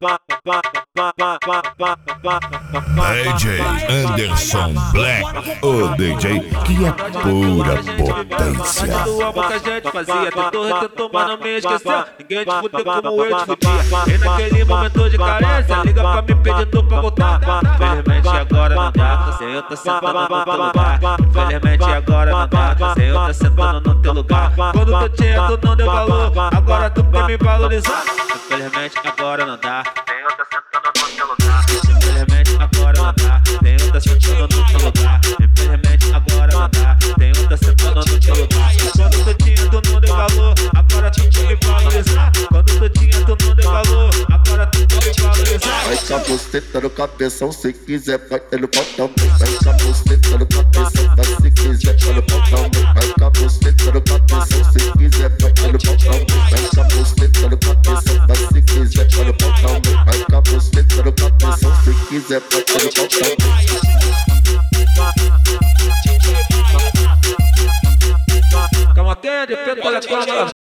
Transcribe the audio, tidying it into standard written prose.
DJ Anderson Black, o DJ que é pura potência. Tua que a gente fazia, tentou, mas não me esqueceu. Ninguém te fudeu como eu te fudia. E naquele momento de carência, liga pra mim pedindo pra voltar. Infelizmente agora não dá, você eu tô sentando no teu lugar. Infelizmente agora não dá, você eu tô sentando no teu lugar. Quando tu tinha, tu não deu valor, agora tu quer me valorizar. Infelizmente agora não dá, você eu tô sentando no teu lugar. Infelizmente agora não dá, tem outra sentando no teu lugar. Infelizmente agora não dá, tem outra sentando no teu lugar. Quando tu tinha, tu não deu valor, agora tu quer me valorizar. Quando tu tinha, tu não deu valor, agora tu quer me valorizar. Vai com a buceta no cabeção, se quiser vai no pau também. Vai com a buceta no cabeção, vai se quiser vai no pau também. Vai com a buceta no cabeção, se quiser vai no pau também. Vai com a buceta no cabeção, vai se quiser vai no pau também. Vai com a buceta no cabeção, se quiser vai no pau também. Calma, atende, pega o